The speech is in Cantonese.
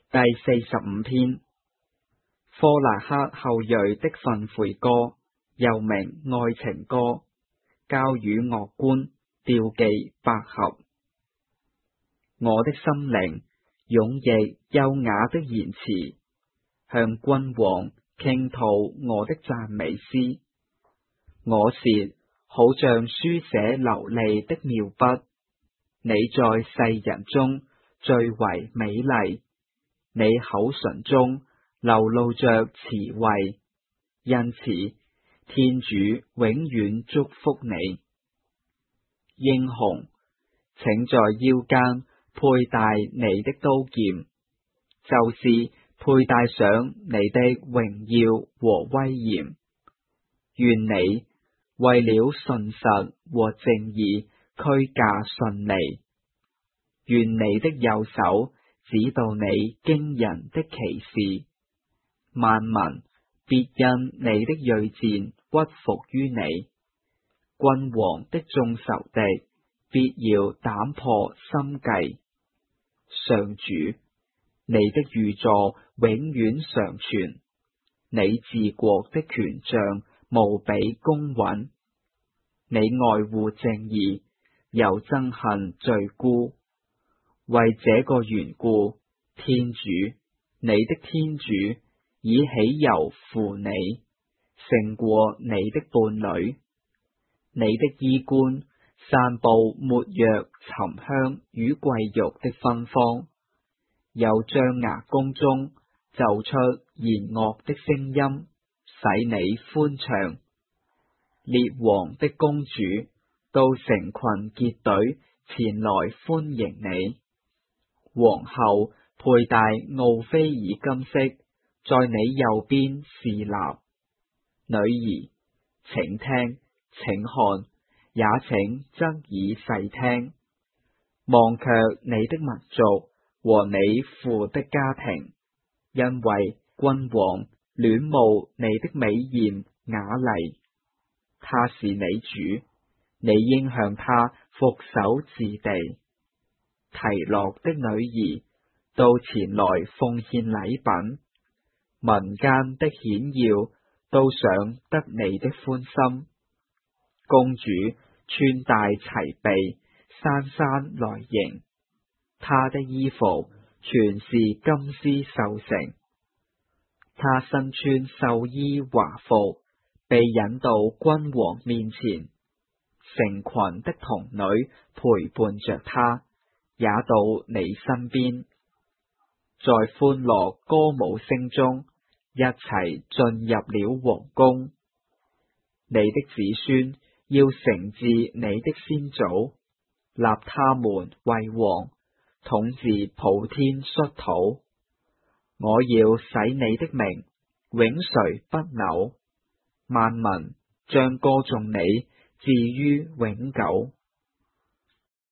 第45篇，科納克後裔的訓誨歌，又名愛情歌，交與樂官，調伎百合。我的心靈湧溢優雅的言辭，向君王傾吐我的讚美詩。我舌好像書寫流利的妙筆，你在世人中最為美麗，你口唇中流露着慈惠，因此天主永遠祝福你。英雄，請在腰間佩戴你的刀劍，就是佩戴上你的榮耀和威嚴。願你為了信實和正義驅駕順利，願你的右手指導你驚人的奇事，萬民必因你的銳戰屈服於你，君王的眾仇敵必要膽破心計。上主，你的御座永遠常存，你治國的權杖無比公允，你愛護正義，又憎恨罪辜。為這個緣故，天主，你的天主以喜柔扶你，勝過你的伴侶。你的衣冠散布沒藥沉香與貴玉的芬芳，由象牙宮中奏出弦樂的聲音，使你歡暢。列王的公主都成群結隊前來歡迎你。皇后佩戴奧菲爾金飾，在你右邊侍立。女兒，請聽，請看，也請側耳細聽，忘卻你的民族和你父的家庭，因為君王戀慕你的美艷雅麗。他是你主，你應向他俯首至地。提洛的女兒都前來奉獻禮品，民間的顯要都想得你的歡心。公主穿戴齊備，姍姍來迎，她的衣服全是金絲繡成，她身穿繡衣華服，被引到君王面前，成群的童女陪伴着她，也到你身邊，在歡樂歌舞聲中一齊進入了皇宮。你的子孫要承治你的先祖，立他們為王，統治普天率土。我要使你的名永垂不朽，萬民將歌頌你至於永久。